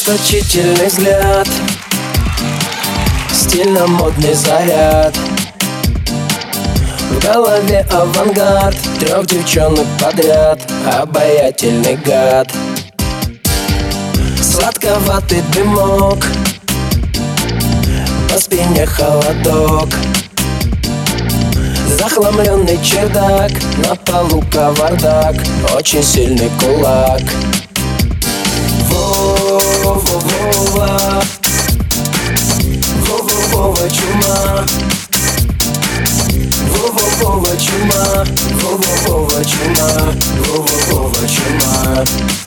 Расточительный взгляд, стильно-модный заряд, в голове авангард, 3 девчонок подряд, обаятельный гад. Сладковатый дымок, по спине холодок, захламленный чердак, на полу кавардак, очень сильный кулак. Вова, Вова чума, Вова чума, Вова чума, Вова чума.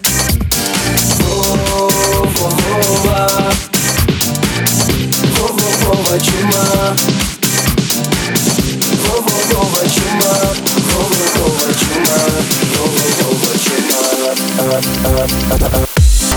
Вова чума, Вова чума, Вова чума, Вова чума.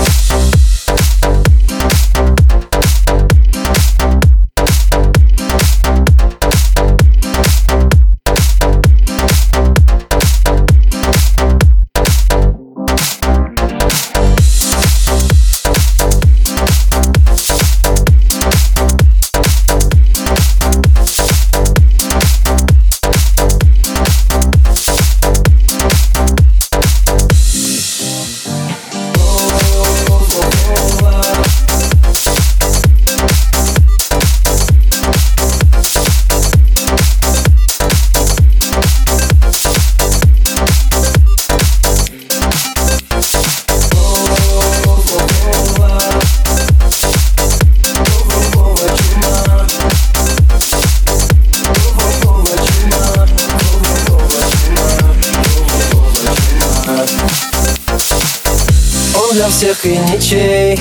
Он для всех и ничей,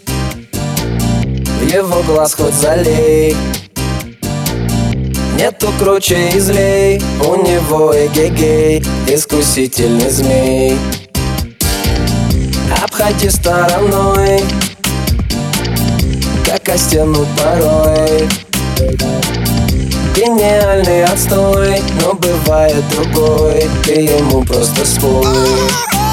в его глаз хоть залей. Нету круче и злей, у него эгегей, искусительный змей. Обходи стороной, как о стену порой. Гениальный отстой, но бывает другой, ты ему просто спой.